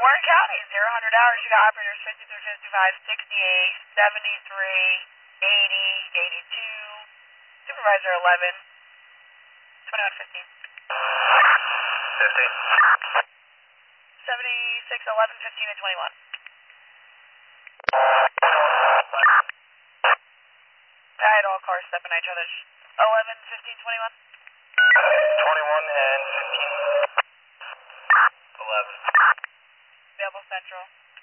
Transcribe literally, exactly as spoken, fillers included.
Warren County, zero one hundred hours. You got operators fifty-three, fifty-five, sixty-eight, seventy-three, eighty, eighty-two. Supervisor eleven, twenty-one fifteen. fifty. seventy-six, eleven, fifteen, and twenty-one. I had all cars stepping on each other. eleven, fifteen, twenty-one. twenty-one and fifteen. eleven. Available Central.